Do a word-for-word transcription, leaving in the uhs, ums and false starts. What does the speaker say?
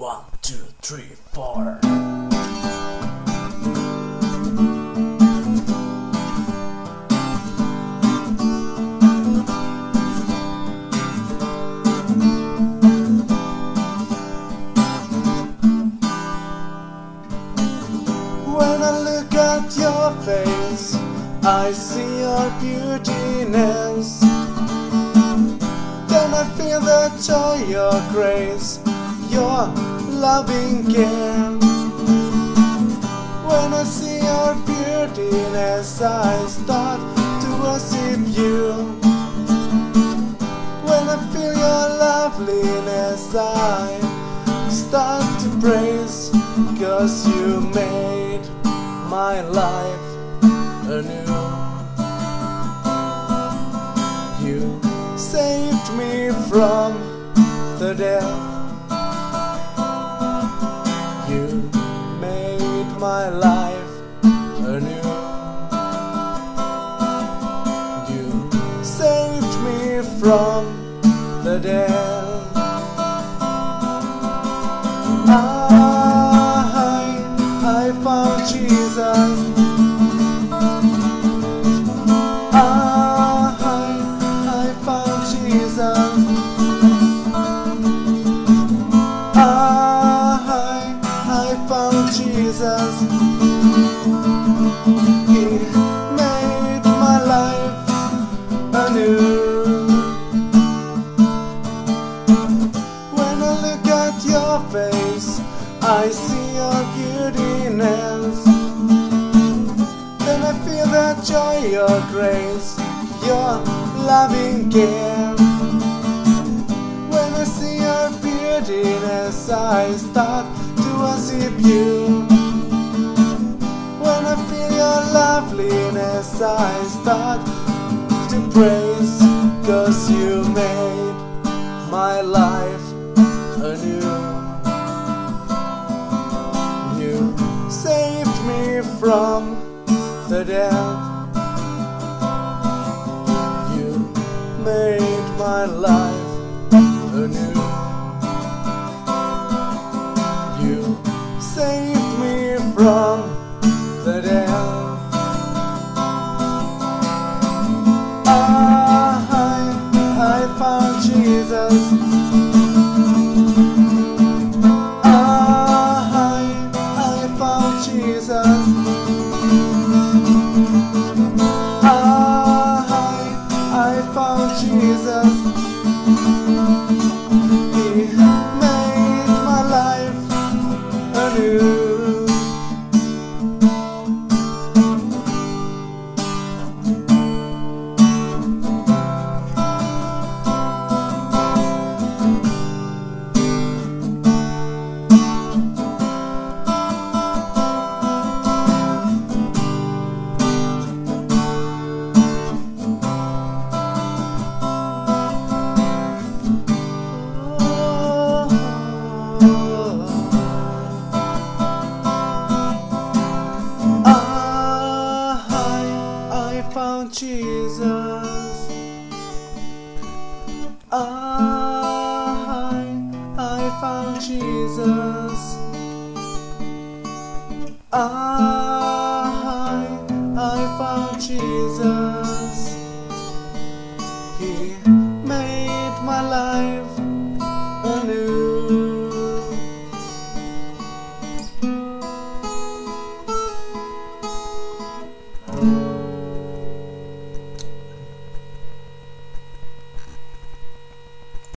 One, two, three, four. When I look at your face, I see your beautiness. Then I feel the joy, your grace, your loving care. When I see your beautiness, I start to worship you. When I feel your loveliness, I start to praise, 'cause you made my life anew. You saved me from the death. You made my life anew. You saved me from the death. I, I found Jesus. I, I found Jesus. I, I found Jesus. He made my life anew. When I look at your face, I see your beautiness. Then I feel the joy, your grace, your loving care. When I see your beautiness, I start to worship you. When I feel your loveliness, I start to praise, 'cause you made my life anew. You saved me from the death. You made my life anew. You saved me from the death. I, I found Jesus. I, I found Jesus. I, I found Jesus. He made my life anew. I found Jesus. I, I found Jesus. I, I found Jesus.